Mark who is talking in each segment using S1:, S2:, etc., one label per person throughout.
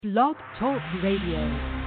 S1: Blog Talk Radio.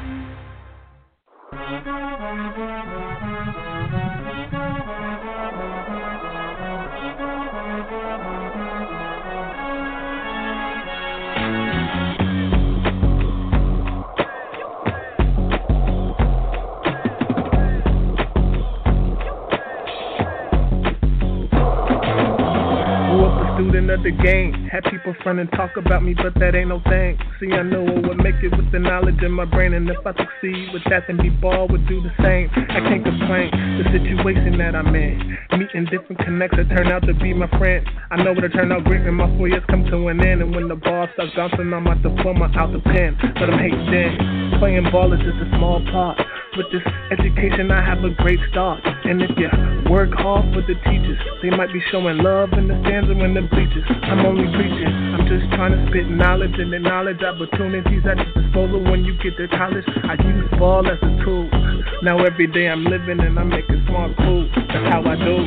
S2: Student of the game, had people front and talk about me, but that ain't no thing. See, I know I would make it with the knowledge in my brain, and if I succeed with that, then B-Ball would do the same. I can't complain, the situation that I'm in, meeting different connects that turn out to be my friends. I know it'll turn out great when my 4 years come to an end, and when the ball starts bouncing, I'm out the diploma out the pen. But I'm hating then, playing ball is just a small part. With this education, I have a great start. And if you work hard for the teachers, they might be showing love in the stands and in the bleachers. I'm only preaching, I'm just trying to spit knowledge and acknowledge opportunities at your disposal when you get to college. I use ball as a tool. Now every day I'm living and I'm making smart cool. That's how I do.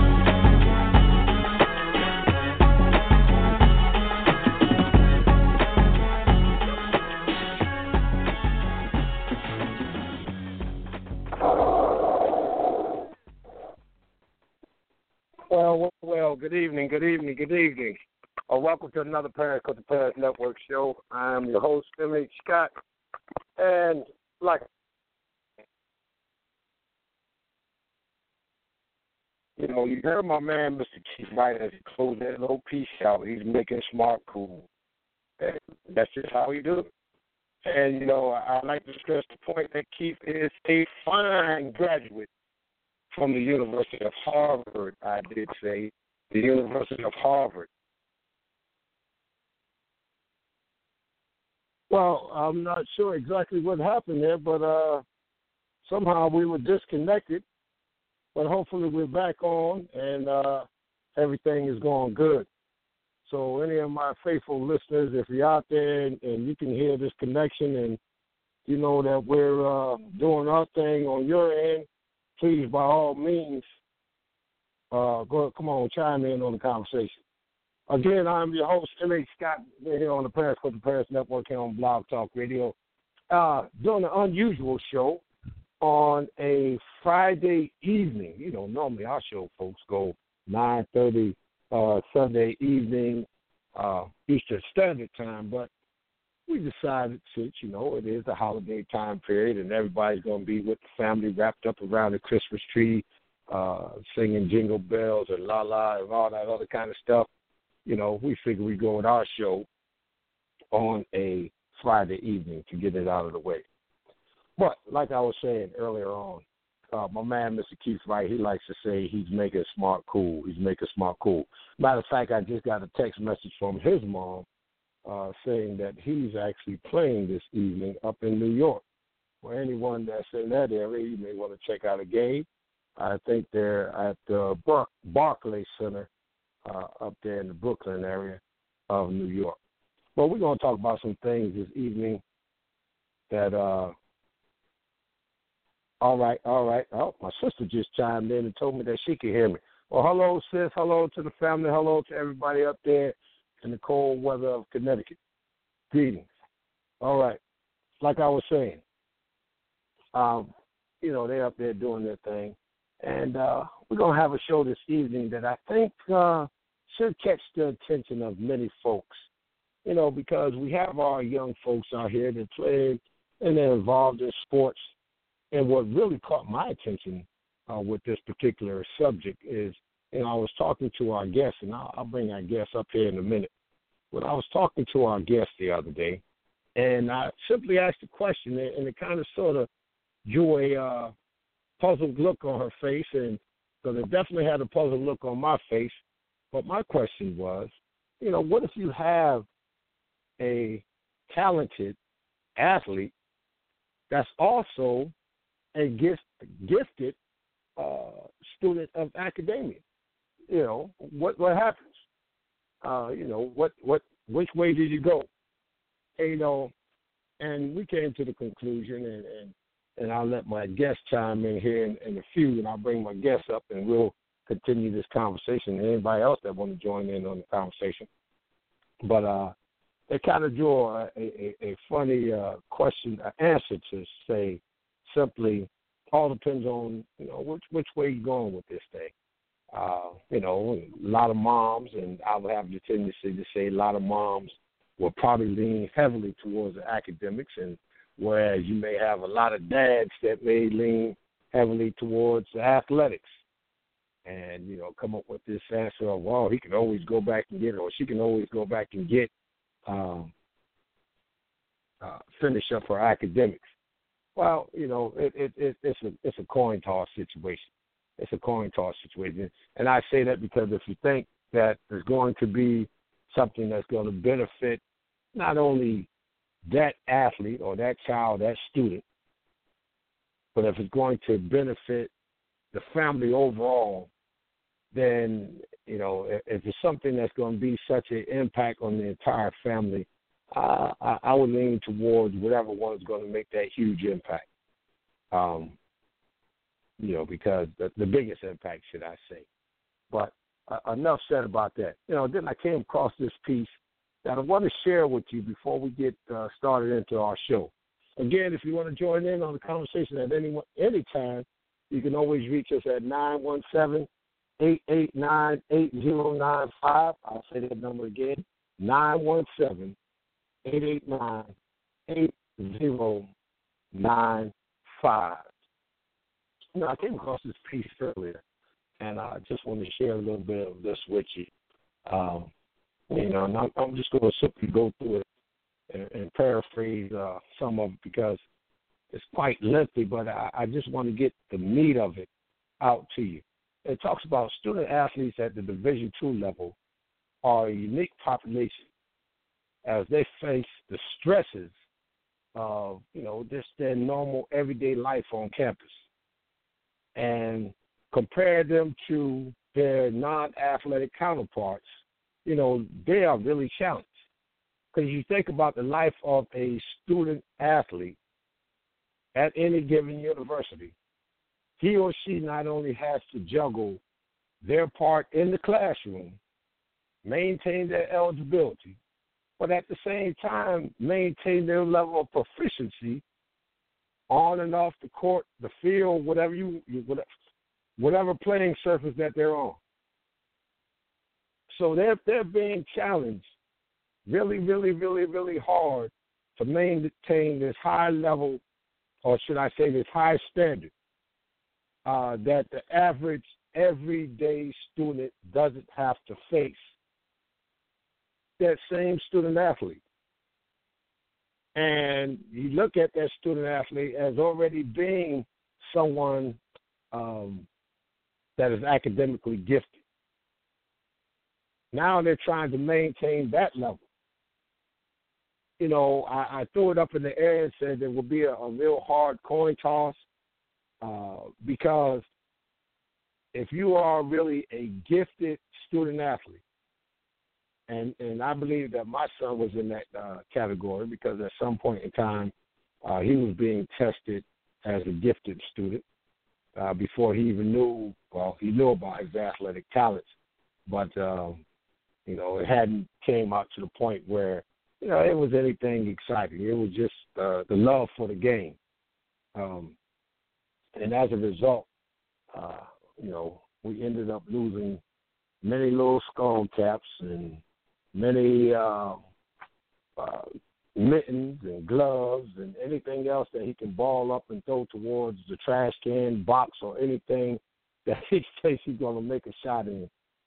S3: Well, good evening. Welcome to another Parents of the Parents Network show. I am your host, M.H. Scott. And you heard my man, Mr. Keith Wright, as he closed that little piece out. He's making smart cool. And that's just how he do it. And, I like to stress the point that Keith is a fine graduate from the University of Harvard, I did say, the University of Harvard. Well, I'm not sure exactly what happened there, but somehow we were disconnected. But hopefully we're back on, and everything is going good. So any of my faithful listeners, if you're out there and you can hear this connection and you know that we're doing our thing on your end, please, by all means, come on, chime in on the conversation. Again, I'm your host, M.H. Scott, here on the Parents for the Parents Network here on Blog Talk Radio, doing an unusual show on a Friday evening. Normally our show, folks, go 9:30 Sunday evening, Eastern Standard Time, but we decided, since, it is the holiday time period and everybody's going to be with the family wrapped up around the Christmas tree, singing jingle bells and la-la and all that other kind of stuff, we figure we go with our show on a Friday evening to get it out of the way. But like I was saying earlier on, my man, Mr. Keith Wright, he likes to say he's making smart cool. He's making smart cool. Matter of fact, I just got a text message from his mom saying that he's actually playing this evening up in New York. For anyone that's in that area, you may want to check out a game. I think they're at the Barclays Center up there in the Brooklyn area of New York. But we're going to talk about some things this evening that, all right. Oh, my sister just chimed in and told me that she could hear me. Well, hello, sis. Hello to the family. Hello to everybody up there in the cold weather of Connecticut. Greetings. All right. Like I was saying, they're up there doing their thing. And we're going to have a show this evening that I think should catch the attention of many folks, because we have our young folks out here that play and they're involved in sports. And what really caught my attention with this particular subject is, I was talking to our guest, and I'll bring our guest up here in a minute. But I was talking to our guest the other day, and I simply asked a question, and it kind of sort of drew a puzzled look on her face, and because it definitely had a puzzled look on my face. But my question was, what if you have a talented athlete that's also a gifted student of academia? What happens? Which way did you go? And we came to the conclusion, and I'll let my guest chime in here in a few, and I'll bring my guest up, and we'll continue this conversation. Anybody else that want to join in on the conversation. But it kind of drew a funny answer to say simply, all depends on, which way you're going with this thing. A lot of moms, and I would have the tendency to say a lot of moms will probably lean heavily towards the academics, and whereas you may have a lot of dads that may lean heavily towards the athletics. And, come up with this answer of, well, he can always go back and get it, or she can always go back and get, finish up her academics. Well, it's a coin toss situation. It's a coin toss situation. And I say that because if you think that there's going to be something that's going to benefit not only that athlete or that child, that student, but if it's going to benefit the family overall, then, if it's something that's going to be such an impact on the entire family, I would lean towards whatever one's going to make that huge impact. Because the biggest impact, should I say. But enough said about that. Then I came across this piece that I want to share with you before we get started into our show. Again, if you want to join in on the conversation at any time, you can always reach us at 917-889-8095. I'll say that number again, 917-889-8095. I came across this piece earlier, and I just want to share a little bit of this with you. And I'm just going to simply go through it and paraphrase some of it because it's quite lengthy, but I just want to get the meat of it out to you. It talks about student athletes at the Division II level are a unique population as they face the stresses of, just their normal everyday life on campus. And compare them to their non-athletic counterparts, they are really challenged. Because you think about the life of a student athlete at any given university, he or she not only has to juggle their part in the classroom, maintain their eligibility, but at the same time maintain their level of proficiency on and off the court, the field, whatever playing surface that they're on. So they're being challenged really, really, really, really hard to maintain this high level, or should I say this high standard, that the average everyday student doesn't have to face. That same student athlete. And you look at that student athlete as already being someone that is academically gifted. Now they're trying to maintain that level. I threw it up in the air and said there will be a real hard coin toss because if you are really a gifted student athlete, and I believe that my son was in that category because at some point in time he was being tested as a gifted student before he even knew about his athletic talents. But, it hadn't came out to the point where, it was anything exciting. It was just the love for the game. And as a result, we ended up losing many little skull caps and many mittens and gloves and anything else that he can ball up and throw towards the trash can, box, or anything that he thinks he's going to make a shot in,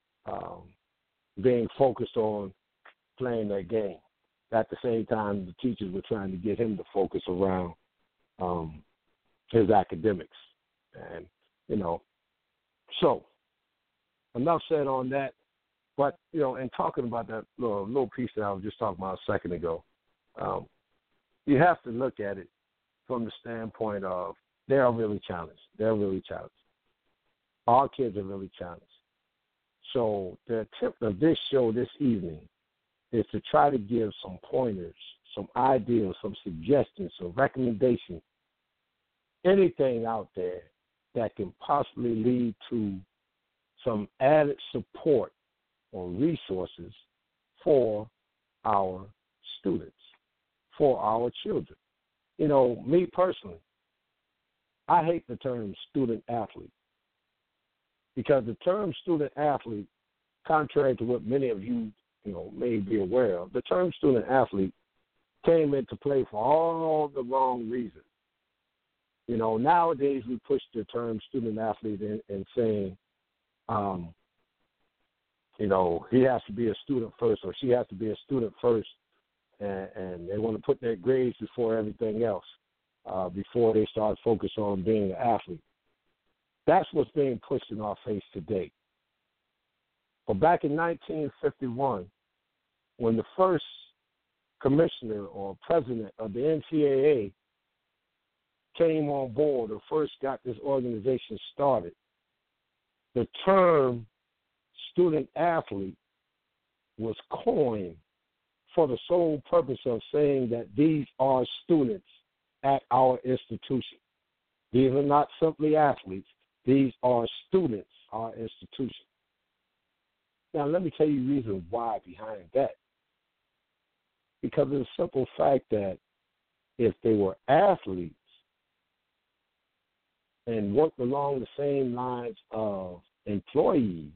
S3: being focused on playing that game. At the same time, the teachers were trying to get him to focus around his academics. And, so enough said on that. But, in talking about that little piece that I was just talking about a second ago, you have to look at it from the standpoint of they are really challenged. They're really challenged. Our kids are really challenged. So the attempt of this show this evening is to try to give some pointers, some ideas, some suggestions, some recommendations, anything out there that can possibly lead to some added support or resources for our students, for our children. You know, me personally, I hate the term student athlete because the term student athlete, contrary to what many of you, may be aware of, the term student athlete came into play for all the wrong reasons. Nowadays we push the term student athlete in saying, he has to be a student first or she has to be a student first, and they want to put their grades before everything else, before they start focusing on being an athlete. That's what's being pushed in our face today. But back in 1951, when the first commissioner or president of the NCAA came on board or first got this organization started, the term student athlete was coined for the sole purpose of saying that these are students at our institution. These are not simply athletes. These are students, our institution. Now, let me tell you the reason why behind that. Because of the simple fact that if they were athletes and worked along the same lines of employees,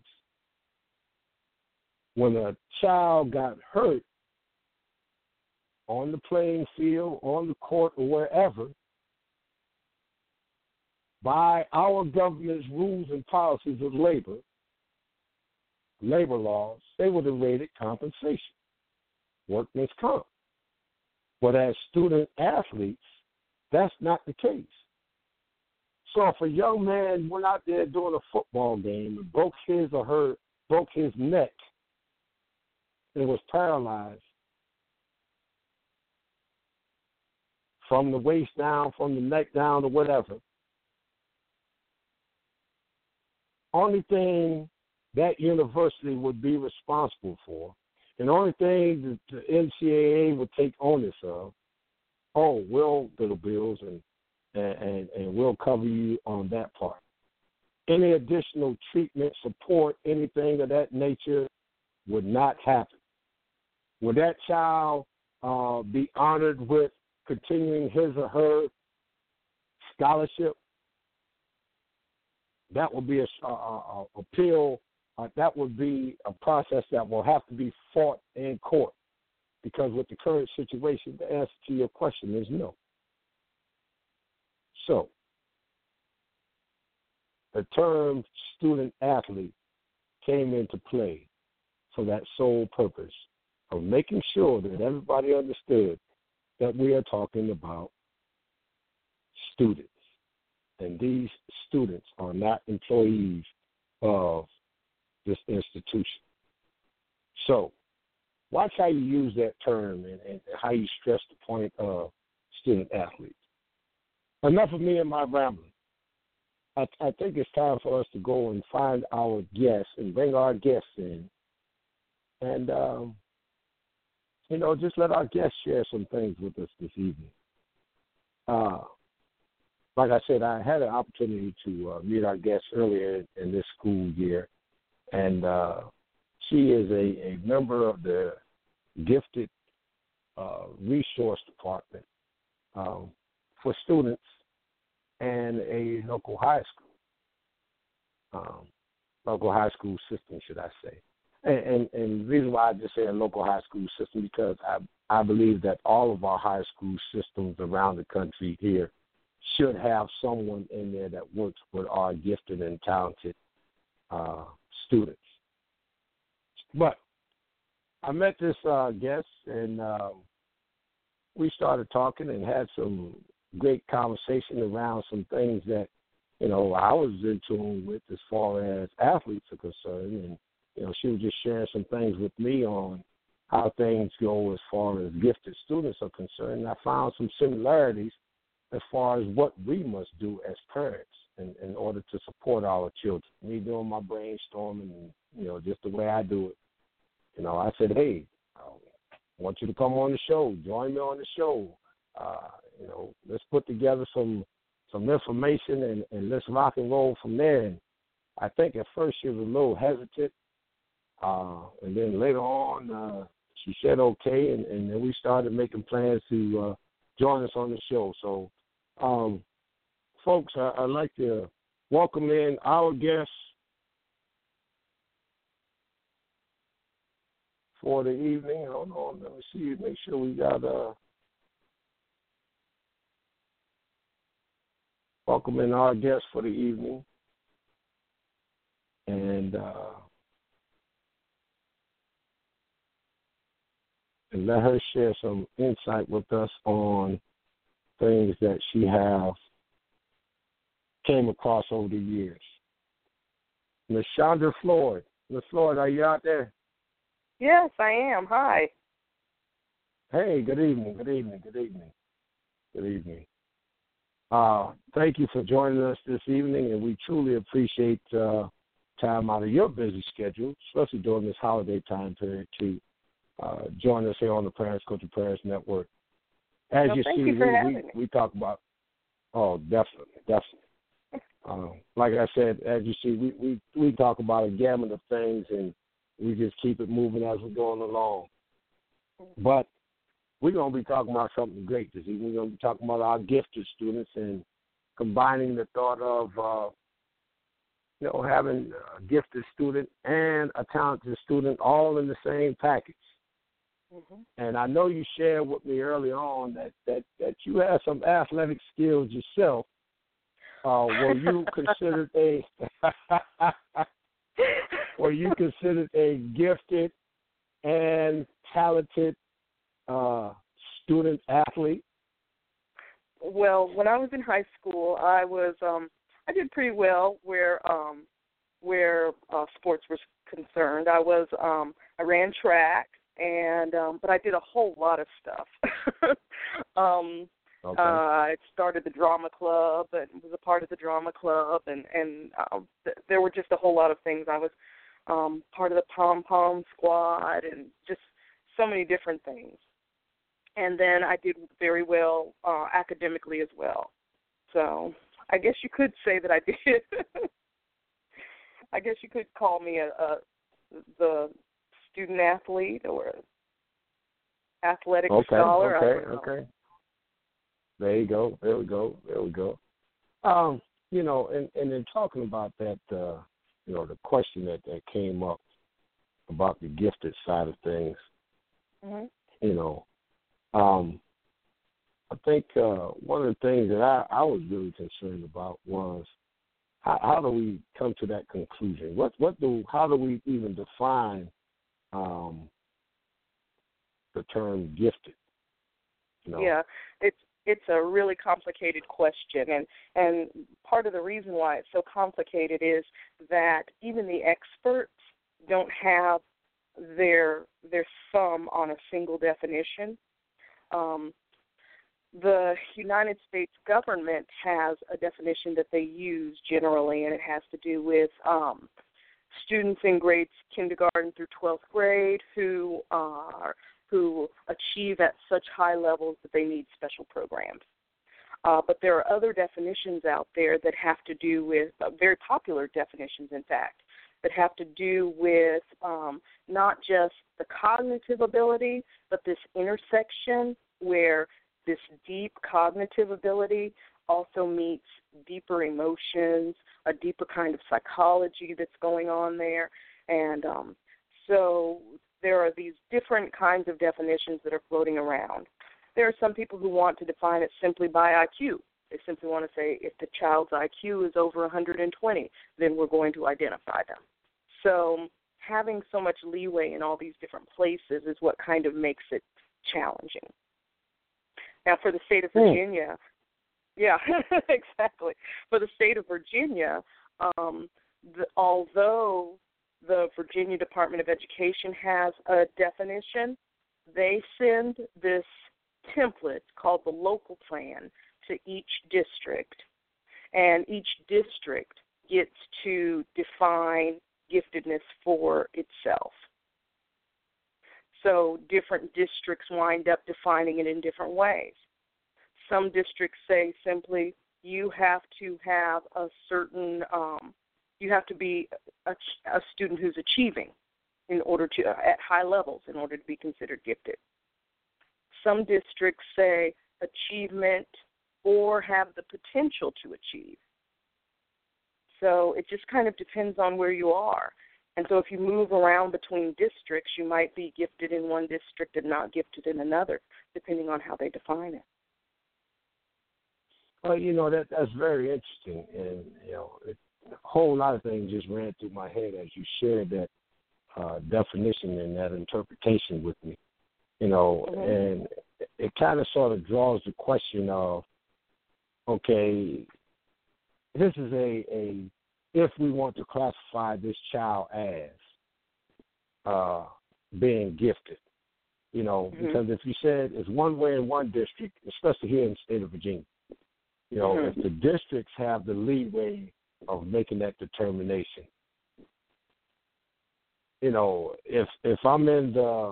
S3: when a child got hurt on the playing field, on the court, or wherever, by our government's rules and policies of labor laws, they would have rated compensation, workman's comp. But as student athletes, that's not the case. So if a young man went out there doing a football game and broke his neck and was paralyzed from the waist down, from the neck down, or whatever, only thing that university would be responsible for, and the only thing that the NCAA would take onus of, we'll do the bills and we'll cover you on that part. Any additional treatment, support, anything of that nature would not happen. Would that child be honored with continuing his or her scholarship? That would be a appeal. That would be a process that will have to be fought in court, because with the current situation, the answer to your question is no. So, the term student athlete came into play for that sole purpose of making sure that everybody understood that we are talking about students. And these students are not employees of this institution. So, watch how you use that term and how you stress the point of student athletes. Enough of me and my rambling. I think it's time for us to go and find our guests and bring our guests in. And, just let our guests share some things with us this evening. Like I said, I had an opportunity to meet our guest earlier in this school year, and she is a member of the Gifted Resource Department for students and a local high school system, should I say. And the reason why I just say a local high school system, because I believe that all of our high school systems around the country here should have someone in there that works with our gifted and talented students. But I met this guest, and we started talking and had some great conversation around some things that, I was in tune with as far as athletes are concerned. And, she was just sharing some things with me on how things go as far as gifted students are concerned. And I found some similarities as far as what we must do as parents in order to support our children. Me doing my brainstorming and, just the way I do it. I said, hey, I want you to come on the show. Join me on the show. Let's put together some information and let's rock and roll from there. And I think at first she was a little hesitant. And then later on, she said okay, and then we started making plans to join us on the show. So, folks, I'd like to welcome in our guests for the evening. Hold on, let me see, make sure we got welcome in our guests for the evening. And let her share some insight with us on things that she has came across over the years. Miss Chandra Floyd. Miss Floyd, are you out there?
S4: Yes, I am. Hi.
S3: Hey, good evening. Thank you for joining us this evening, and we truly appreciate time out of your busy schedule, especially during this holiday time period, to join us here on the Parents Go to Prayers Network. As you see, we talk about, definitely. Like I said, as you see, we talk about a gamut of things, and we just keep it moving as we're going along. But we're going to be talking about something great this evening. We're going to be talking about our gifted students and combining the thought of, having a gifted student and a talented student all in the same package. Mm-hmm. And I know you shared with me early on that you have some athletic skills yourself. Were you considered a gifted and talented student athlete?
S4: Well, when I was in high school, I did pretty well where sports was concerned. I ran track, and but I did a whole lot of stuff. Okay. I started the drama club and was a part of the drama club, and there were just a whole lot of things. I was part of the pom-pom squad and just so many different things. And then I did very well academically as well. So I guess you could say that I did. I guess you could call me the student athlete or athletic scholar.
S3: Okay. There we go. And in talking about that, the question that came up about the gifted side of things, mm-hmm. I think one of the things that I was really concerned about was how do we come to that conclusion? How do we even define the term gifted?
S4: Yeah, it's a really complicated question, and part of the reason why it's so complicated is that even the experts don't have their thumb on a single definition. The United States government has a definition that they use generally, and it has to do with students in grades kindergarten through 12th grade who achieve at such high levels that they need special programs. But there are other definitions out there that have to do with, very popular definitions, in fact, that have to do with not just the cognitive ability, but this intersection where this deep cognitive ability also meets deeper emotions, a deeper kind of psychology that's going on there. And so there are these different kinds of definitions that are floating around. There are some people who want to define it simply by IQ. They simply want to say if the child's IQ is over 120, then we're going to identify them. So having so much leeway in all these different places is what kind of makes it challenging. Now, for the state of Virginia, yeah, exactly. For the state of Virginia, although the Virginia Department of Education has a definition, they send this template called the local plan to each district, and each district gets to define giftedness for itself. So different districts wind up defining it in different ways. Some districts say simply you have to have a certain, you have to be a student who's achieving. in order to at high levels in order to be considered gifted. Some districts say achievement or have the potential to achieve. So it just kind of depends on where you are. And so if you move around between districts, you might be gifted in one district and not gifted in another, depending on how they define it.
S3: Well, that's very interesting. And, a whole lot of things just ran through my head as you shared that definition and that interpretation with me, and it kind of sort of draws the question of, okay, this is if we want to classify this child as being gifted, because if you said it's one way in one district, especially here in the state of Virginia, if the districts have the leeway of making that determination, if I'm in the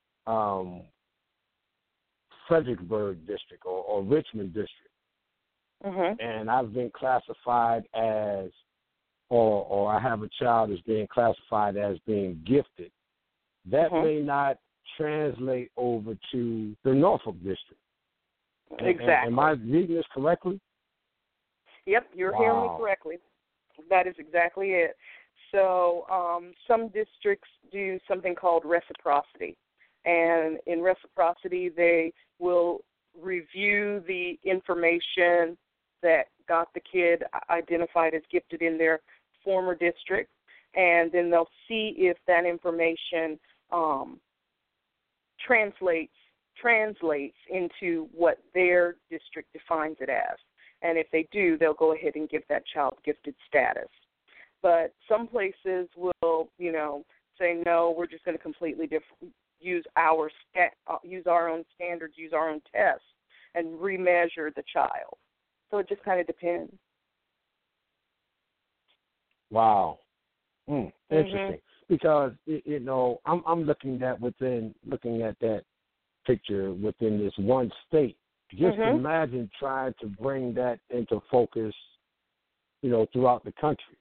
S3: Fredericksburg district or Richmond district, and I've been classified as, or I have a child that's being classified as being gifted, that may not translate over to the Norfolk district.
S4: Exactly.
S3: Am I reading this correctly?
S4: Yep, you're hearing me correctly. That is exactly it. So some districts do something called reciprocity. And in reciprocity, they will review the information that got the kid identified as gifted in their former district, and then they'll see if that information translates into what their district defines it as. And if they do, they'll go ahead and give that child gifted status. But some places will, say, no, we're just going to completely use our own standards, use our own tests, and remeasure the child. So it just kind of depends.
S3: Wow. Interesting. Because, I'm looking at that picture within this one state. Just imagine trying to bring that into focus, throughout the country.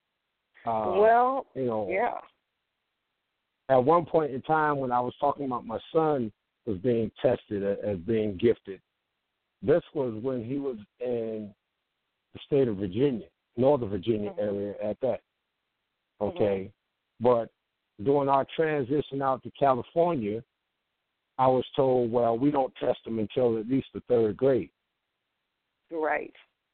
S4: Yeah.
S3: At one point in time when I was talking about my son was being tested as being gifted, this was when he was in the state of Virginia, Northern Virginia area at that. Okay. But during our transition out to California, I was told, well, we don't test them until at least the third grade.
S4: Right.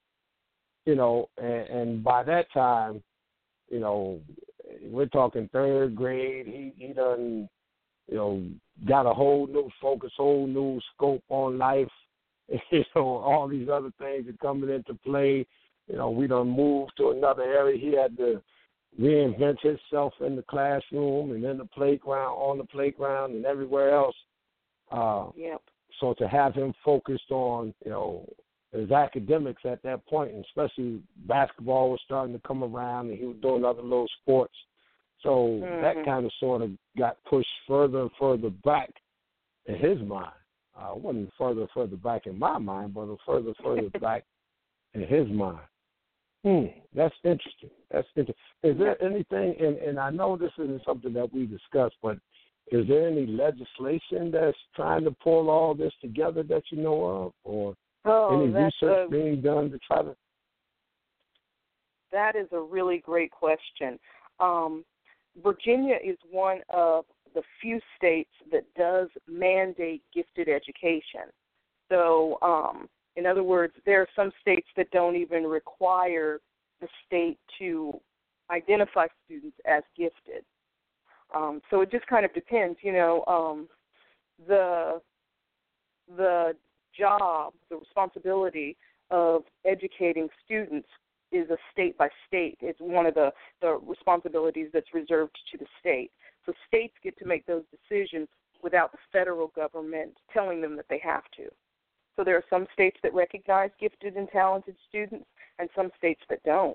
S3: And by that time, we're talking third grade. He done, got a whole new focus, whole new scope on life. All these other things are coming into play. We done moved to another area. He had to reinvent himself in the classroom and in the playground, on the playground, and everywhere else. So to have him focused on, his academics at that point, and especially basketball was starting to come around, and he was doing other little sports. So that kind of sort of got pushed further and further back in his mind. It wasn't further and further back in my mind, but further and further back in his mind. That's interesting. Is there anything, and I know this isn't something that we discussed, but is there any legislation that's trying to pull all this together that you know of, or any research being done to try to?
S4: That is a really great question. Virginia is one of the few states that does mandate gifted education. So, in other words, there are some states that don't even require the state to identify students as gifted. So it just kind of depends, the job, the responsibility of educating students is a state by state. It's one of the responsibilities that's reserved to the state. So states get to make those decisions without the federal government telling them that they have to. So there are some states that recognize gifted and talented students and some states that don't.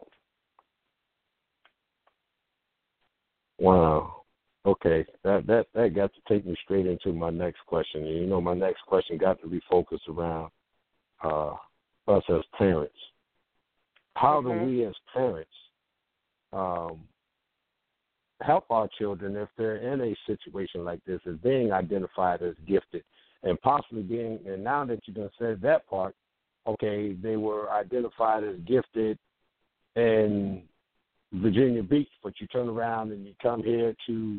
S3: Wow. Okay, that got to take me straight into my next question. My next question got to be focused around us as parents. How do we as parents help our children if they're in a situation like this, is being identified as gifted and possibly being, and now that you've done said that part, okay, they were identified as gifted in Virginia Beach, but you turn around and you come here to,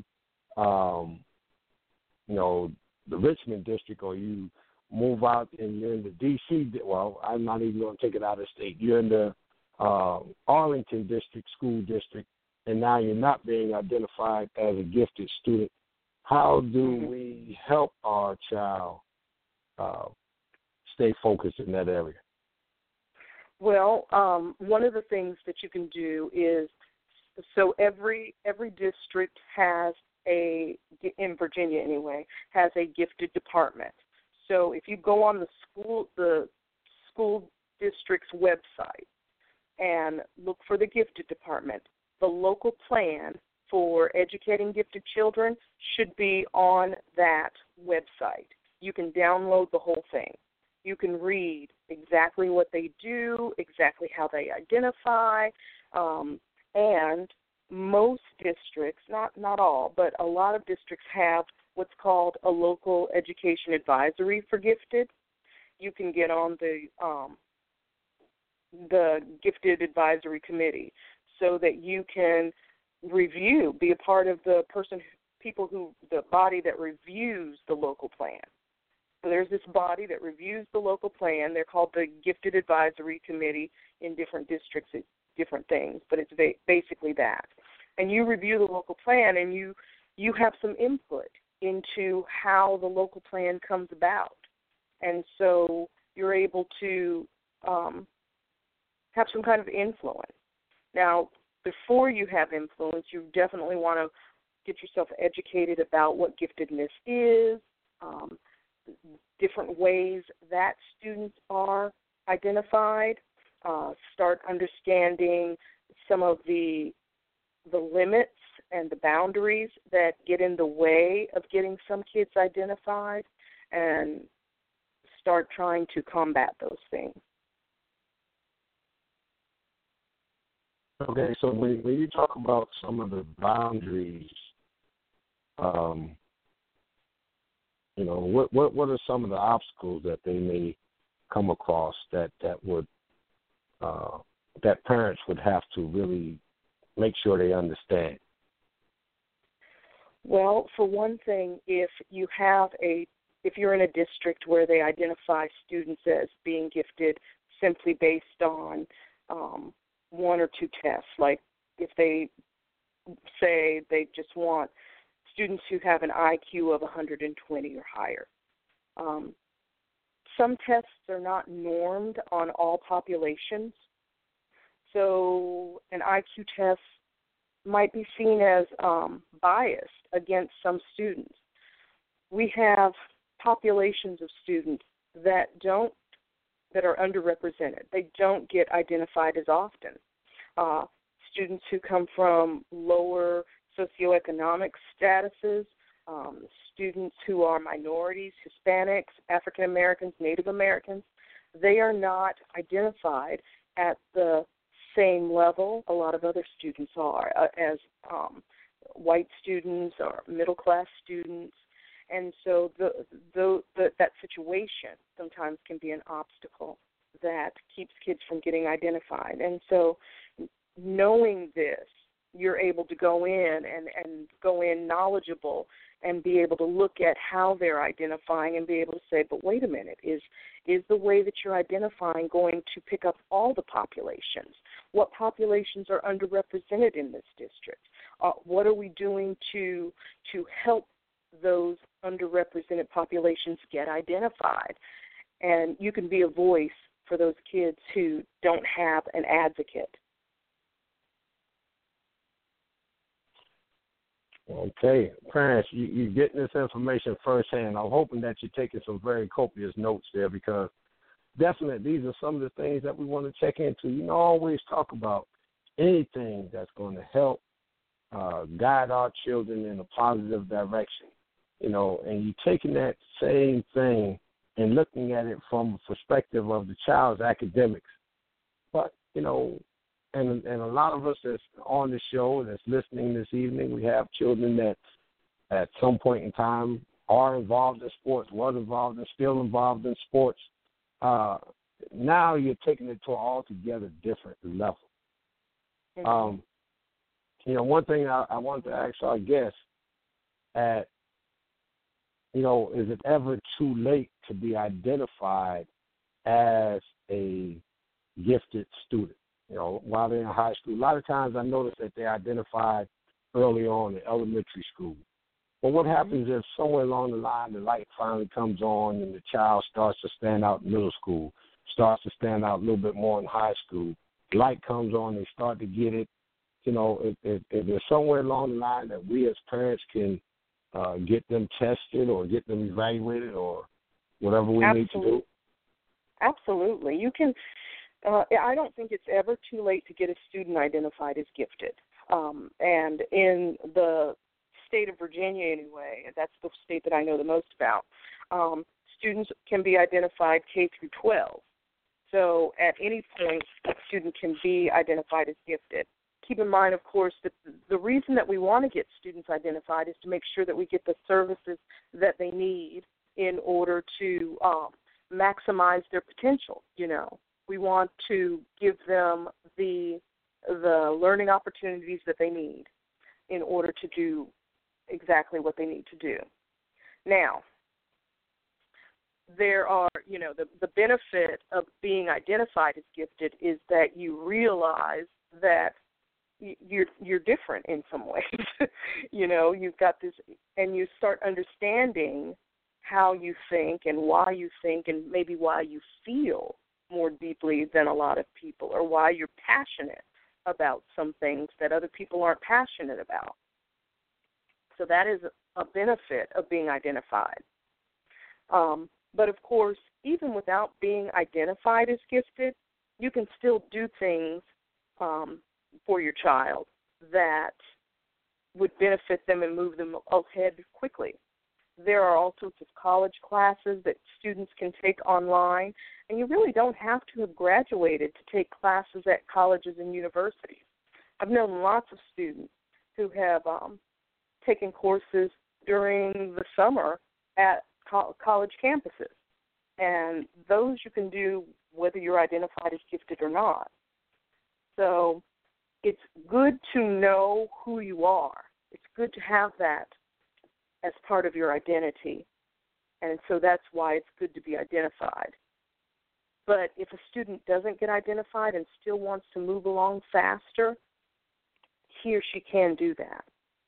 S3: the Richmond district, or you move out and you're in the D.C., well, I'm not even going to take it out of state. You're in the Arlington district, school district, and now you're not being identified as a gifted student. How do we help our child stay focused in that area?
S4: Well, one of the things that you can do is, so every district has in Virginia anyway, has a gifted department. So if you go on the school district's website and look for the gifted department, the local plan for educating gifted children should be on that website. You can download the whole thing. You can read exactly what they do, exactly how they identify, and most districts, not all, but a lot of districts have what's called a local education advisory for gifted. You can get on the gifted advisory committee so that you can be a part of the body that reviews the local plan. So there's this body that reviews the local plan. They're called the Gifted Advisory Committee in different districts. It's different things, but it's basically that. And you review the local plan, and you have some input into how the local plan comes about. And so you're able to have some kind of influence. Now, before you have influence, you definitely want to get yourself educated about what giftedness is, different ways that students are identified, start understanding some of the limits and the boundaries that get in the way of getting some kids identified, and start trying to combat those things.
S3: Okay, so when you talk about some of the boundaries, what are some of the obstacles that they may come across that would that parents would have to really make sure they understand?
S4: Well, for one thing, if you're in a district where they identify students as being gifted simply based on one or two tests, like if they say they just want students who have an IQ of 120 or higher. Some tests are not normed on all populations, so an IQ test might be seen as biased against some students. We have populations of students that are underrepresented. They don't get identified as often. Students who come from lower socioeconomic statuses, students who are minorities, Hispanics, African Americans, Native Americans, they are not identified at the same level a lot of other students are as white students or middle-class students. And so that situation sometimes can be an obstacle that keeps kids from getting identified. And so knowing this, you're able to go in and go in knowledgeable and be able to look at how they're identifying and be able to say, but wait a minute, is the way that you're identifying going to pick up all the populations? What populations are underrepresented in this district? What are we doing to help those underrepresented populations get identified? And you can be a voice for those kids who don't have an advocate.
S3: Okay, parents, you're getting this information firsthand. I'm hoping that you're taking some very copious notes there, because definitely these are some of the things that we want to check into. Always talk about anything that's going to help guide our children in a positive direction, and you're taking that same thing and looking at it from the perspective of the child's academics. But, and a lot of us that's on the show and that's listening this evening, we have children that at some point in time are involved in sports, still involved in sports. Now you're taking it to an altogether different level.
S4: Mm-hmm.
S3: One thing I wanted to ask our guests, is it ever too late to be identified as a gifted student? While they're in high school, a lot of times I notice that they're identified early on in elementary school. But what happens if somewhere along the line the light finally comes on and the child starts to stand out in middle school, starts to stand out a little bit more in high school? The light comes on, they start to get it. If there's somewhere along the line that we as parents can get them tested or get them evaluated or whatever we need to do.
S4: Absolutely. You can. I don't think it's ever too late to get a student identified as gifted. And in the state of Virginia, anyway, that's the state that I know the most about, students can be identified K through 12. So at any point, a student can be identified as gifted. Keep in mind, of course, that the reason that we want to get students identified is to make sure that we get the services that they need in order to maximize their potential. We want to give them the learning opportunities that they need in order to do exactly what they need to do. Now, there are, the benefit of being identified as gifted is that you realize that you're different in some ways. You've got this, and you start understanding how you think and why you think and maybe why you feel more deeply than a lot of people, or why you're passionate about some things that other people aren't passionate about. So that is a benefit of being identified. But of course, even without being identified as gifted, you can still do things for your child that would benefit them and move them ahead quickly. There are all sorts of college classes that students can take online, and you really don't have to have graduated to take classes at colleges and universities. I've known lots of students who have taken courses during the summer at college campuses, and those you can do whether you're identified as gifted or not. So it's good to know who you are. It's good to have that as part of your identity, and so that's why it's good to be identified. But if a student doesn't get identified and still wants to move along faster, he or she can do that.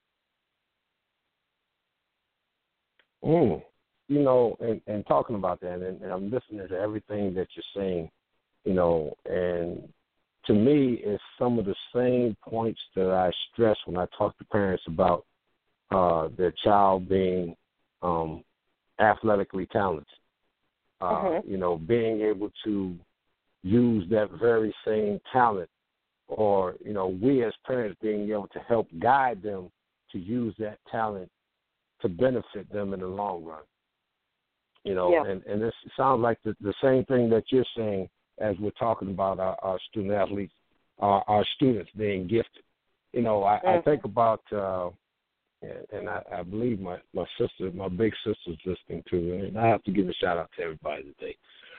S3: And talking about that, and I'm listening to everything that you're saying, and to me, it's some of the same points that I stress when I talk to parents about their child being athletically talented. Being able to use that very same talent, or, we as parents being able to help guide them to use that talent to benefit them in the long run. And this sounds like the same thing that you're saying as we're talking about our student athletes, our students being gifted. I think about, and I believe my sister, my big sister's listening too, and I have to give a shout out to everybody today.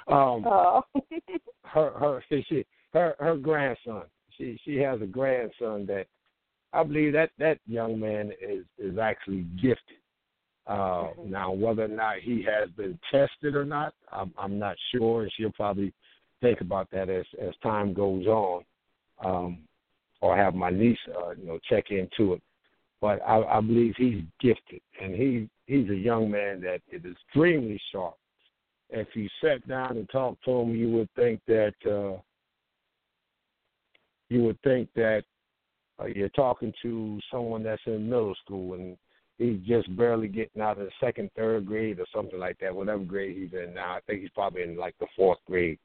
S3: Her grandson. She has a grandson that I believe that young man is actually gifted. Now, whether or not he has been tested or not, I'm not sure, and she'll probably think about that as time goes on, or have my niece, check into it. But I believe he's gifted, and he's a young man that is extremely sharp. If you sat down and talked to him, you would think that you're talking to someone that's in middle school, and he's just barely getting out of the second, third grade or something like that, whatever grade he's in now. I think he's probably in like the fourth grade.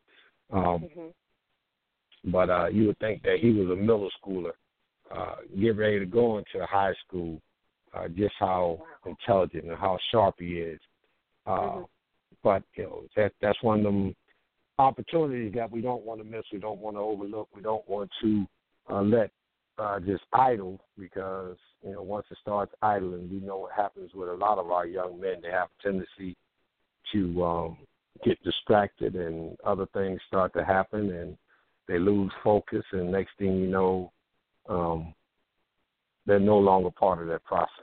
S3: But you would think that he was a middle schooler, getting ready to go into high school, just how intelligent and how sharp he is. But, that's one of them opportunities that we don't want to miss, we don't want to overlook, we don't want to let just idle, because, once it starts idling, we know what happens with a lot of our young men. They have a tendency to get distracted, and other things start to happen, and they lose focus, and next thing you know, they're no longer part of that process.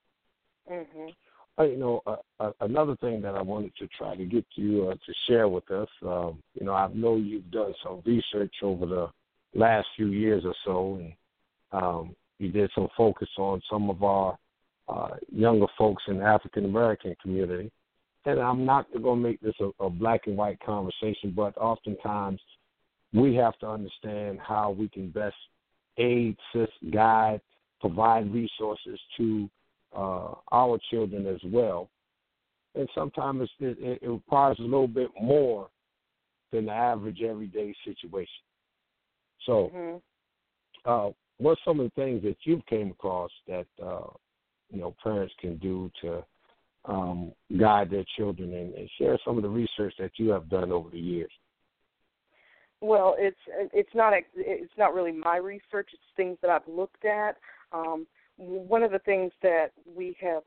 S3: Another thing that I wanted to try to get you to share with us, I know you've done some research over the last few years or so, and you did some focus on some of our younger folks in the African American community. And I'm not going to make this a black and white conversation, but oftentimes we have to understand how we can best aid, assist, guide, provide resources to our children as well. And sometimes it requires a little bit more than the average everyday situation. So what's some of the things that you've came across that, parents can do to guide their children, and share some of the research that you have done over the years?
S4: Well, it's not really my research. It's things that I've looked at. One of the things that we have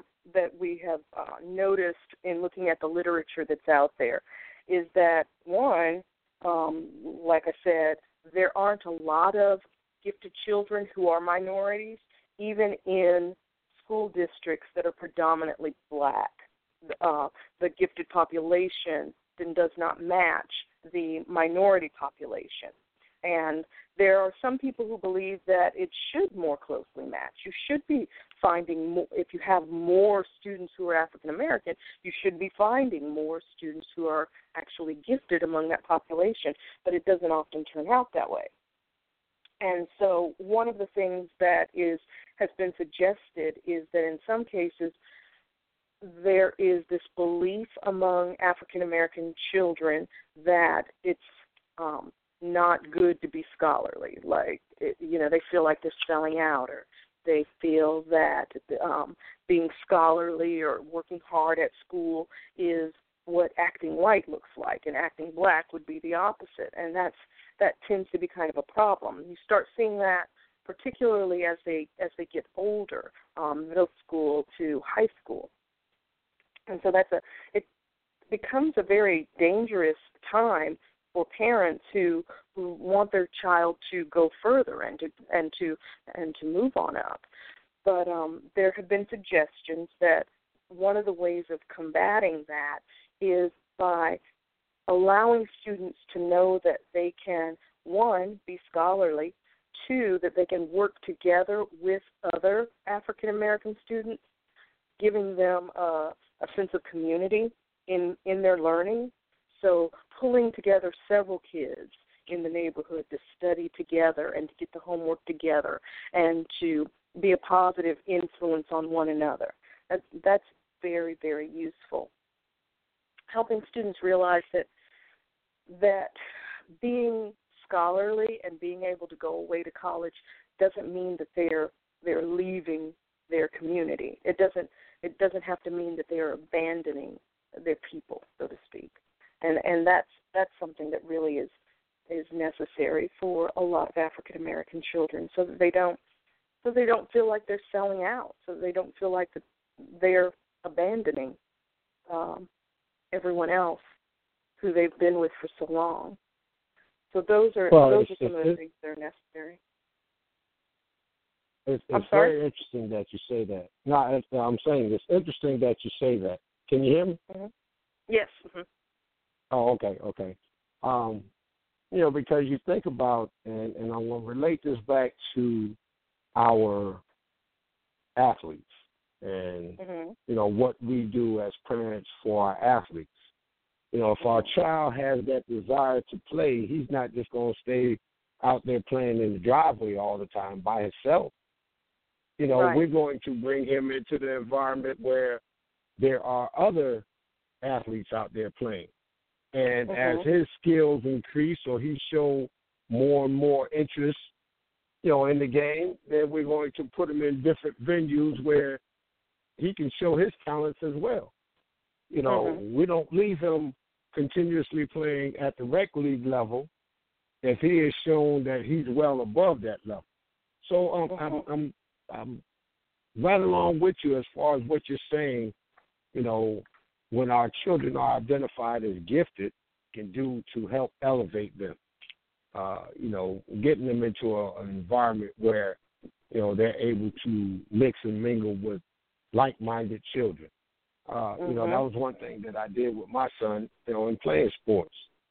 S4: noticed in looking at the literature that's out there is that, one, like I said, there aren't a lot of gifted children who are minorities, even in school districts that are predominantly black. The gifted population then does not match the minority population. And there are some people who believe that it should more closely match. You should be finding more, if you have more students who are African American, you should be finding more students who are actually gifted among that population, but it doesn't often turn out that way. And so one of the things that has been suggested is that in some cases there is this belief among African American children that it's not good to be scholarly. Like, they feel like they're selling out, or they feel that being scholarly or working hard at school is what acting white looks like, and acting black would be the opposite. And that tends to be kind of a problem. You start seeing that particularly as they get older, middle school to high school. And so it becomes a very dangerous time for parents who want their child to go further and to move on up. But there have been suggestions that one of the ways of combating that is by allowing students to know that they can, one, be scholarly, two, that they can work together with other African American students, giving them a sense of community in their learning. So pulling together several kids in the neighborhood to study together and to get the homework together and to be a positive influence on one another. That's very, very useful. Helping students realize that being scholarly and being able to go away to college doesn't mean that they're leaving their community. It doesn't have to mean that they are abandoning their people, so to speak. And that's something that really is necessary for a lot of African American children, so that they don't feel like they're selling out, so they don't feel like that they're abandoning everyone else who they've been with for so long. So those are some of the things that are necessary.
S3: It's very interesting that you say that. No, I'm saying it's interesting that you say that. Can you hear me?
S4: Mm-hmm. Yes. Mm-hmm.
S3: Oh, okay. Because you think about, and I'm going to relate this back to our athletes and, what we do as parents for our athletes. If our child has that desire to play, he's not just going to stay out there playing in the driveway all the time by himself.
S4: Right.
S3: We're going to bring him into the environment where there are other athletes out there playing. And as his skills increase or he show more and more interest, in the game, then we're going to put him in different venues where he can show his talents as well. We don't leave him continuously playing at the rec league level if he is shown that he's well above that level. So I'm right along with you as far as what you're saying. You know, when our children are identified as gifted, can do to help elevate them. You know, getting them into an environment where, you know, they're able to mix and mingle with like-minded children. You know, that was one thing that I did with my son, you know, in playing sports.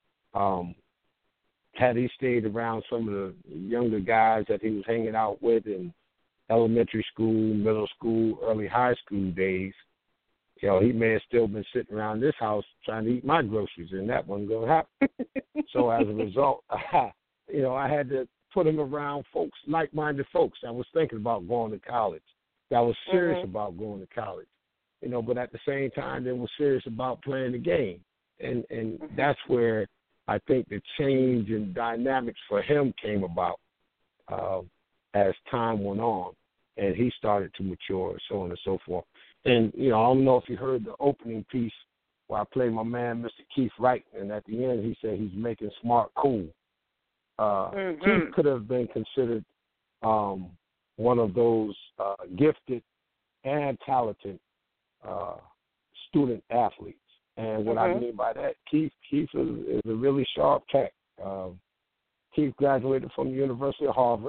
S3: Had he stayed around some of the younger guys that he was hanging out with in elementary school, middle school, early high school days, you know, he may have still been sitting around this house trying to eat my groceries, and that wasn't going to happen. So as a result, you know, I had to put him around folks, like-minded folks that was thinking about going to college, that was serious about going to college, you know, but at the same time, they were serious about playing the game. And that's where I think the change in dynamics for him came about as time went on, and he started to mature, so on and so forth. And, you know, I don't know if you heard the opening piece where I played my man, Mr. Keith Wright, and at the end he said he's making smart cool. Keith could have been considered one of those gifted and talented student athletes. And what I mean by that, Keith is a really sharp cat. Keith graduated from the University of Harvard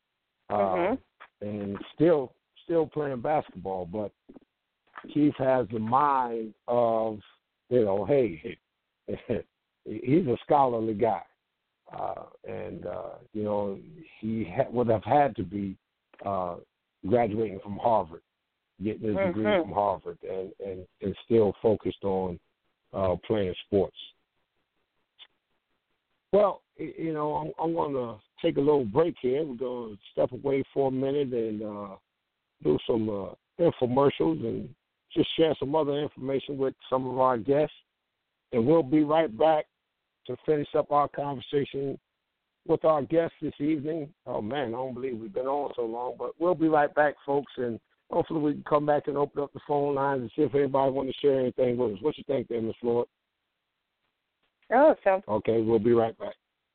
S3: and still playing basketball, but Keith has the mind of, you know, hey, he's a scholarly guy. And you know, he would have had to be graduating from Harvard, getting his degree from Harvard, and still focused on playing sports. Well, you know, I'm going to take a little break here. We're going to step away for a minute and do some infomercials and just share some other information with some of our guests. And we'll be right back to finish up our conversation with our guests this evening. Oh, man, I don't believe we've been on so long, but we'll be right back, folks, and hopefully we can come back and open up the phone lines and see if anybody wants to share anything with us. What you think there, Ms. Floyd?
S4: Oh, sounds
S3: okay. We'll be right back.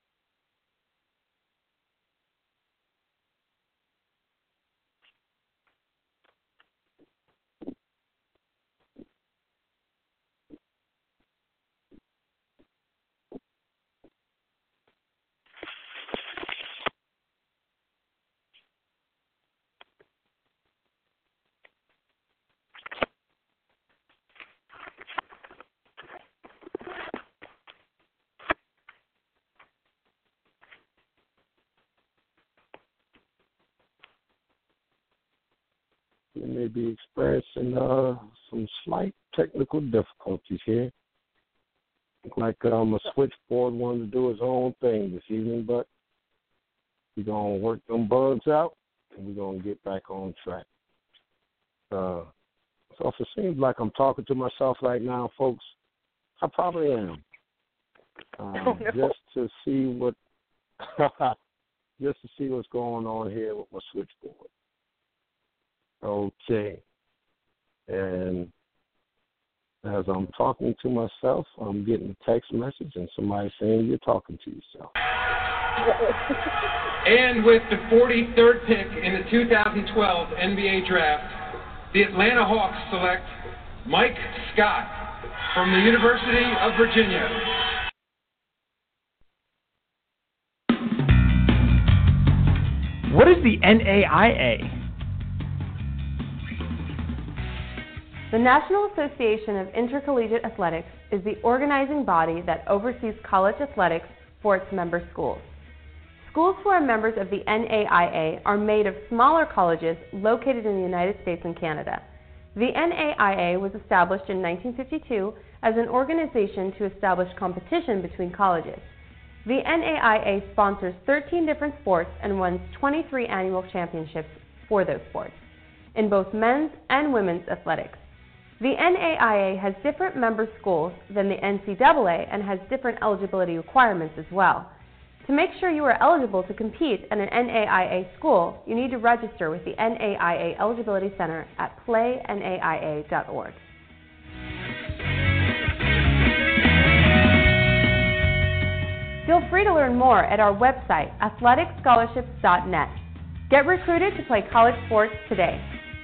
S3: We may be experiencing some slight technical difficulties here. Look like a switchboard wanted to do his own thing this evening, but we're going to work them bugs out, and we're going to get back on track. So if it seems like I'm talking to myself right now, folks, I probably am. Just to see what's going on here with my switchboard. Okay. And as I'm talking to myself, I'm getting a text message and somebody saying you're talking to yourself.
S5: And with the 43rd pick in the 2012 NBA Draft, the Atlanta Hawks select Mike Scott from the University of Virginia.
S6: What is the NAIA?
S7: The National Association of Intercollegiate Athletics is the organizing body that oversees college athletics for its member schools. Schools who are members of the NAIA are made of smaller colleges located in the United States and Canada. The NAIA was established in 1952 as an organization to establish competition between colleges. The NAIA sponsors 13 different sports and runs 23 annual championships for those sports, in both men's and women's athletics. The NAIA has different member schools than the NCAA and has different eligibility requirements as well. To make sure you are eligible to compete at an NAIA school, you need to register with the NAIA Eligibility Center at playnaia.org. Feel free to learn more at our website, athleticscholarships.net. Get recruited to play college sports today.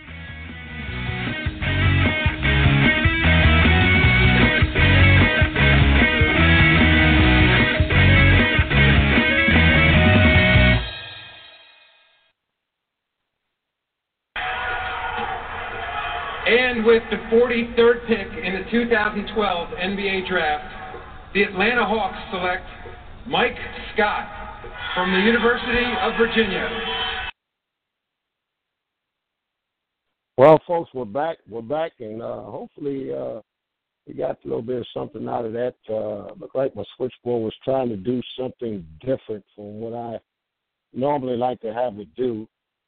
S5: And with the 43rd pick in the 2012 NBA Draft, the Atlanta Hawks select Mike Scott from the University of Virginia.
S3: Well, folks, we're back, and hopefully we got a little bit of something out of that. Looked like my switchboard was trying to do something different from what I normally like to have it do.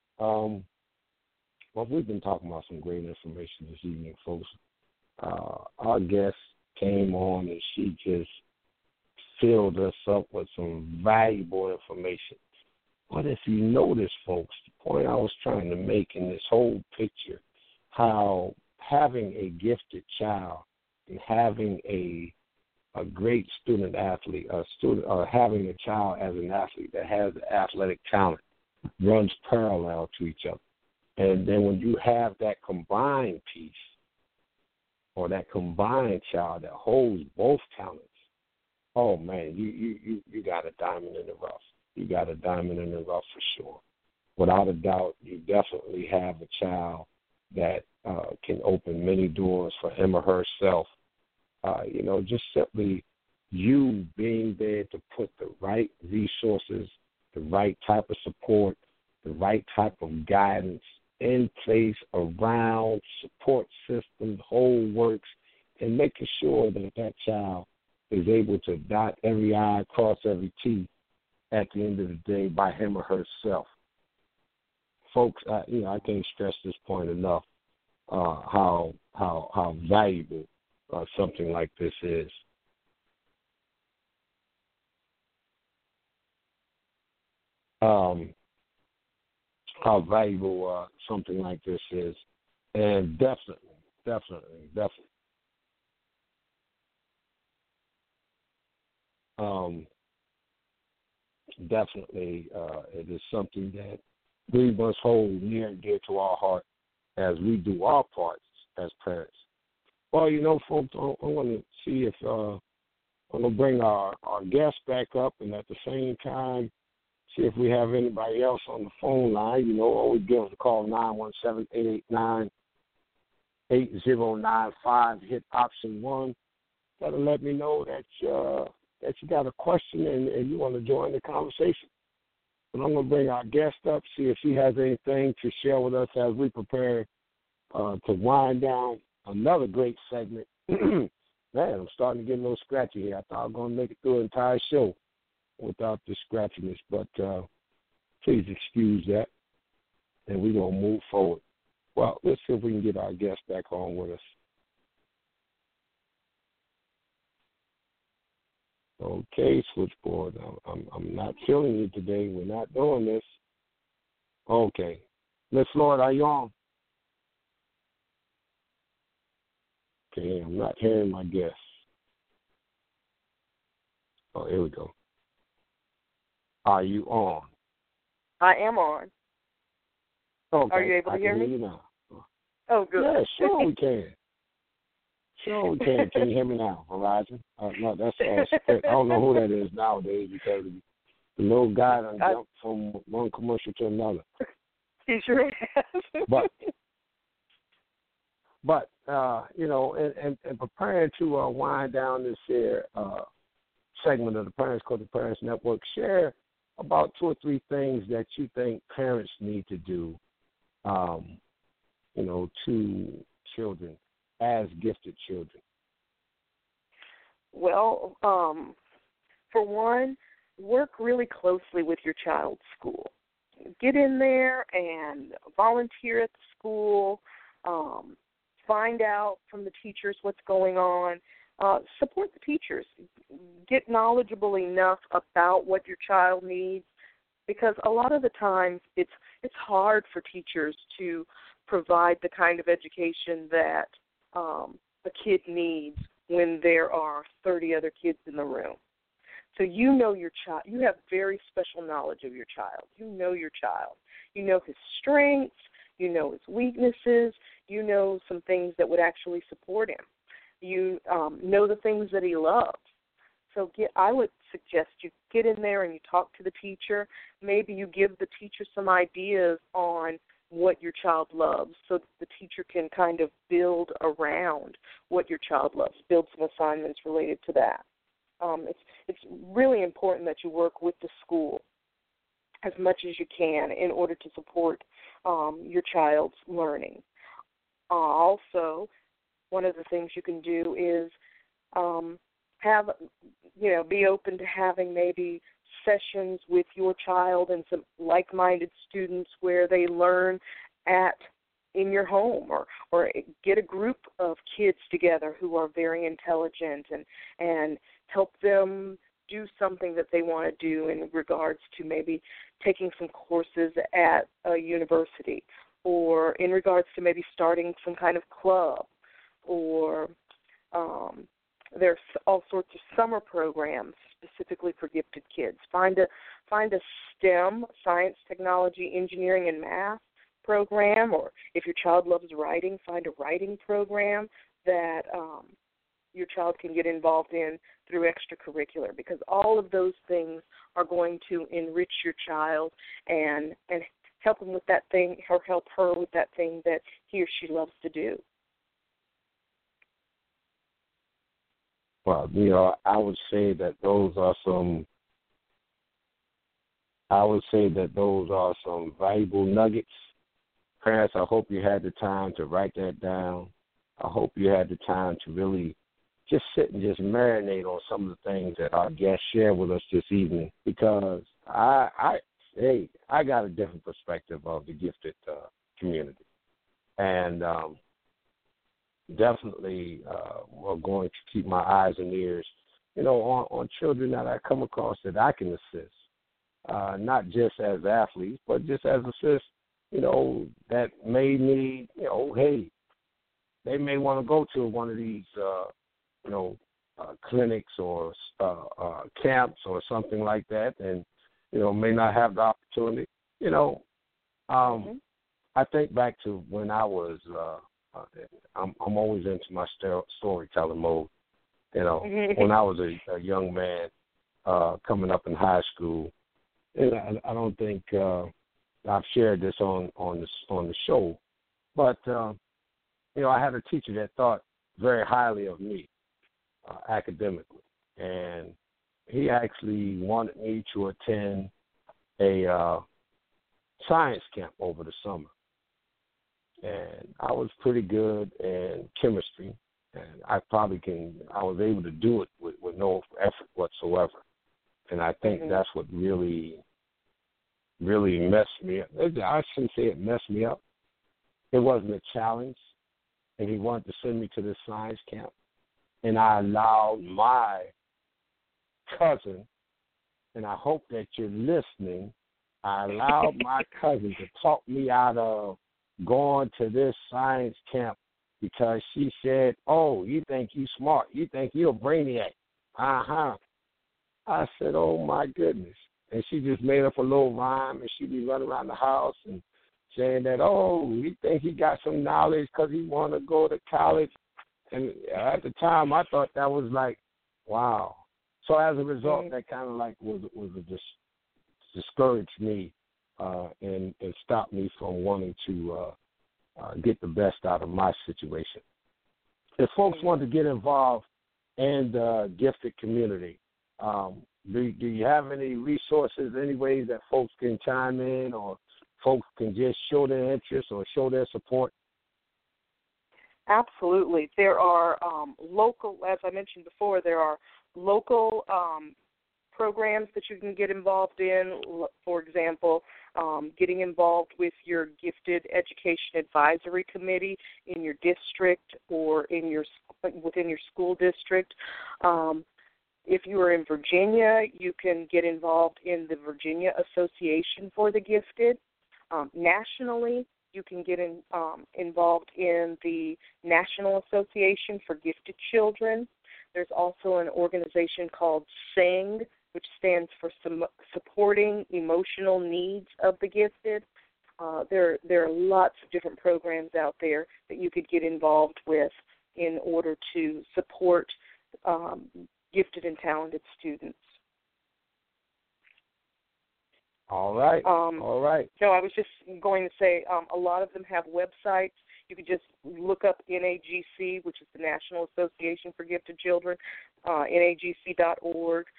S3: Well, we've been talking about some great information this evening, folks. Our guest came on, and she just filled us up with some valuable information. But if you notice, folks, the point I was trying to make in this whole picture, how having a gifted child and having a great student athlete, or having a child as an athlete that has athletic talent runs parallel to each other. And then when you have that combined piece, or that combined child that holds both talents, oh man, you got a diamond in the rough. You got a diamond in the rough for sure. Without a doubt, you definitely have a child that can open many doors for him or herself. Just simply you being there to put the right resources, the right type of support, the right type of guidance in place around support systems, whole works, and making sure that that child is able to dot every I, cross every T at the end of the day by him or herself. Folks, I can't stress this point enough, how valuable something like this is. How valuable something like this is, and definitely. It is something that we must hold near and dear to our heart as we do our parts as parents. Well, folks, I want to see if I'm going to bring our guests back up, and at the same time, see if we have anybody else on the phone line. Always give us a call, 917-889-8095. Hit option 1. That'll let me know that you got a question and you want to join the conversation. But I'm going to bring our guest up, see if she has anything to share with us as we prepare to wind down another great segment. Man, I'm starting to get a little scratchy here. I thought I was going to make it through the entire show without the scratchiness, but please excuse that, and we're going to move forward. Well, let's see if we can get our guest back on with us. Okay, switchboard. I'm not feeling you today. We're not doing this. Okay. Miss Floyd, are you on? Okay, I'm not hearing my guest. Oh, here we go. Are you on?
S4: I am on.
S3: Okay.
S4: Are you able to hear me?
S3: You now.
S4: Oh, good.
S3: Yeah, sure we can. Sure we can. Can you hear me now, Verizon? No, that's I don't know who that is nowadays because the little guy done jumped from one commercial to another.
S4: He sure has.
S3: But and preparing to wind down this here segment of the Parents Code the Parents Network, share about 2 or 3 things that you think parents need to do, to children as gifted children.
S4: Well, for one, work really closely with your child's school. Get in there and volunteer at the school. Find out from the teachers what's going on. Support the teachers. Get knowledgeable enough about what your child needs, because a lot of the times it's hard for teachers to provide the kind of education that a kid needs when there are 30 other kids in the room. So you know your child. You have very special knowledge of your child. You know your child. You know his strengths. You know his weaknesses. You know some things that would actually support him. You know the things that he loves. So I would suggest you get in there and you talk to the teacher. Maybe you give the teacher some ideas on what your child loves so that the teacher can kind of build around what your child loves, build some assignments related to that. It's really important that you work with the school as much as you can in order to support your child's learning. Also, one of the things you can do is be open to having maybe sessions with your child and some like-minded students where they learn in your home, or get a group of kids together who are very intelligent and help them do something that they want to do in regards to maybe taking some courses at a university, or in regards to maybe starting some kind of club, or there's all sorts of summer programs specifically for gifted kids. Find a STEM, science, technology, engineering, and math program, or if your child loves writing, find a writing program that your child can get involved in through extracurricular, because all of those things are going to enrich your child and help him with that thing, or help her with that thing that he or she loves to do.
S3: Well, I would say that those are some valuable nuggets. Parents, I hope you had the time to write that down. I hope you had the time to really just sit and just marinate on some of the things that our guests share with us this evening, because I got a different perspective of the gifted community, and definitely we're going to keep my eyes and ears, on children that I come across that I can assist, not just as athletes, but just as assist, that may need, hey, they may want to go to one of these, clinics or camps or something like that, and, may not have the opportunity. I think back to when I was, I'm always into my storytelling mode. When I was a young man coming up in high school, and I don't think I've shared this on the show, but I had a teacher that thought very highly of me academically, and he actually wanted me to attend a science camp over the summer. And I was pretty good in chemistry, and I was able to do it with no effort whatsoever. And I think that's what really messed me up. I shouldn't say it messed me up. It wasn't a challenge, and he wanted to send me to this science camp. And I allowed my cousin, and I hope that you're listening, I allowed my cousin to talk me out of going to this science camp, because she said, "Oh, you think you smart. You think you're a brainiac." I said, "Oh, my goodness." And she just made up a little rhyme, and she'd be running around the house and saying that, "Oh, he think he got some knowledge because he want to go to college." And at the time, I thought that was like, wow. So as a result, that kind of like discouraged me and stopped me from wanting to get the best out of my situation. If folks want to get involved in the gifted community, do you have any resources, any ways that folks can chime in, or folks can just show their interest or show their support?
S4: Absolutely. There are local, as I mentioned before, there are local programs that you can get involved in. For example, getting involved with your Gifted Education Advisory Committee in your district or within your school district. If you are in Virginia, you can get involved in the Virginia Association for the Gifted. Nationally, you can get involved in the National Association for Gifted Children. There's also an organization called SING, which stands for Supporting Emotional Needs of the Gifted. There are lots of different programs out there that you could get involved with in order to support gifted and talented students.
S3: All right. All right.
S4: So I was just going to say a lot of them have websites. You could just look up NAGC, which is the National Association for Gifted Children, NAGC.org,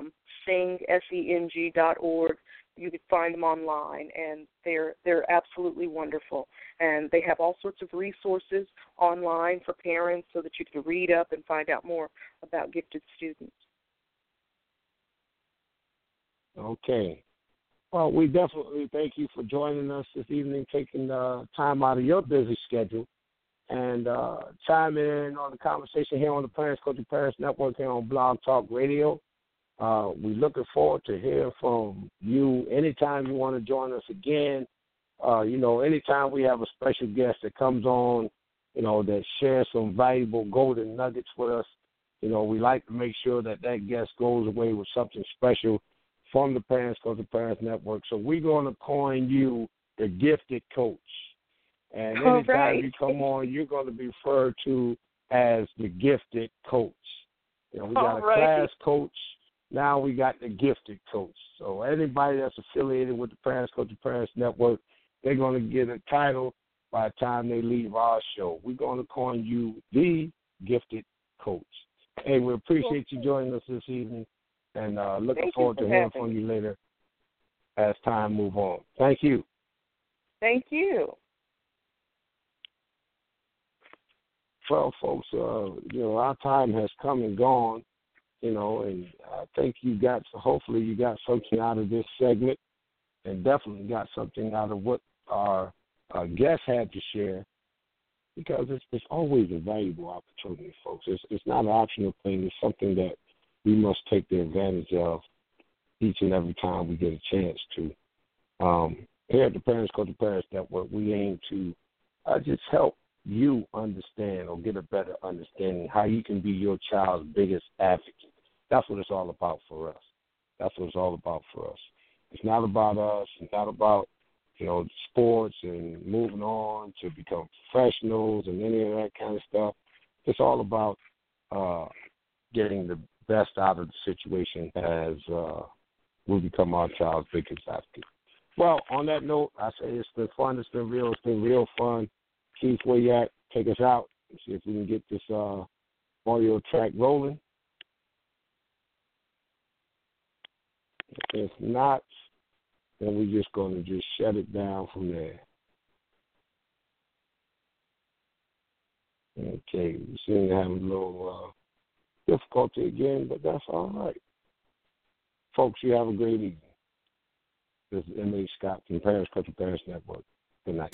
S4: SENG.org. You could find them online, and they're absolutely wonderful. And they have all sorts of resources online for parents so that you can read up and find out more about gifted students.
S3: Okay. Well, we definitely thank you for joining us this evening, taking time out of your busy schedule, and chiming in on the conversation here on the Parents Coaching Parents Network here on Blog Talk Radio. We're looking forward to hearing from you anytime you want to join us again. Anytime we have a special guest that comes on, that shares some valuable golden nuggets with us, we like to make sure that guest goes away with something special from the Parents Coaching Parents Network. So we're going to coin you the gifted coach. And anytime you come on, you're going to be referred to as the gifted coach. We got a class coach. Now we got the gifted coach. So anybody that's affiliated with the Parents Coaching Parents Network, they're going to get a title by the time they leave our show. We're going to coin you the gifted coach. Hey, we appreciate you joining us this evening, and looking forward to hearing from you later as time move on. Thank you.
S4: Thank you.
S3: Well, folks, our time has come and gone, and I think hopefully you got something out of this segment, and definitely got something out of what our guests had to share, because it's always a valuable opportunity, folks. It's not an optional thing. It's something that we must take the advantage of each and every time we get a chance to. Here at the Parents Coaching Parents Network, we aim to just help you understand or get a better understanding how you can be your child's biggest advocate. That's what it's all about for us. That's what it's all about for us. It's not about us. It's not about, sports and moving on to become professionals and any of that kind of stuff. It's all about getting the best out of the situation as we become our child's biggest advocate. Well, on that note, I say it's been fun. It's been real. It's been real fun. Keith, where you at? Take us out. See if we can get this audio track rolling. If not, then we're just going to just shut it down from there. Okay, we seem to have a little difficulty again, but that's all right. Folks, you have a great evening. This is M.A. Scott from Parents Coaching Parents Network. Good night.